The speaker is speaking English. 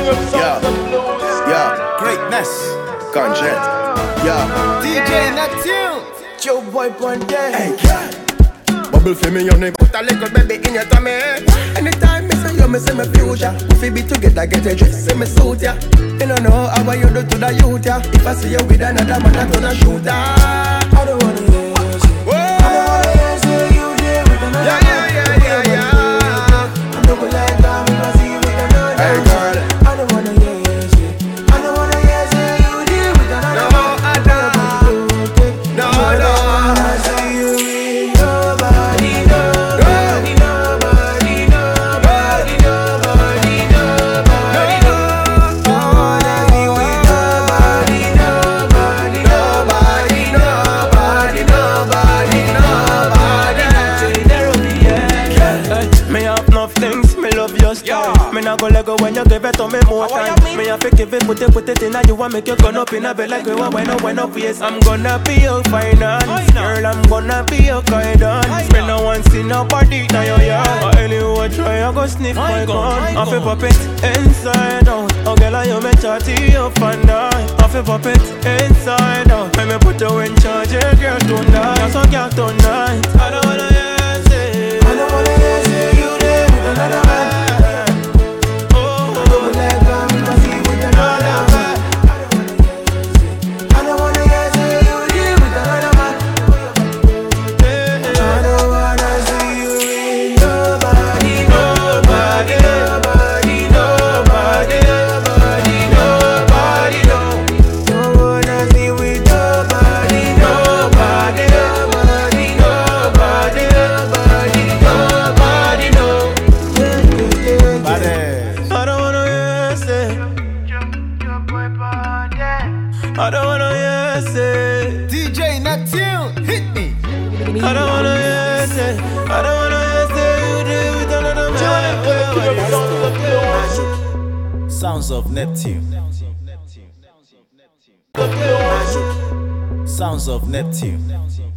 Yeah, greatness, conscience. Yeah, DJ Neptune, Joe Boy Ponte. Hey, God. Bubble for me, your name. Put a little baby in your tummy. Anytime me say you, me say me future. If we be together, get a dress, say me suit ya. You don't know how you do to the youth ya. If I see you with another man, I'm gonna shoot ya. I don't wanna hear you. I don't wanna hear you there with another man. Yeah. I'm not gonna let down if I see you with another man. Hey, girl. I don't wanna hear you. I don't wanna hear you there with another man. No, I don't wanna see you with nobody. Me nah go let go when you give it to me more time. Me have to give it, put it in, and you want make you gun up in a bed like we want when up, yes. I'm gonna be your finance, girl. I'm gonna be your guidance. Me no want see nobody now your yard. Anyway, try I go sniff my gun. I feel pop it inside out. Oh girl, you me chatty up and down. I feel pop it inside out. Let me put you in charge, yeah, girl tonight. Yes, I can't tonight. I don't wanna hear say. I don't wanna hear you there with another man. I don't wanna hear say DJ Neptune, hit me. I don't wanna hear say. I don't wanna hear say you do with another man. Sounds of Neptune. Sounds of Neptune.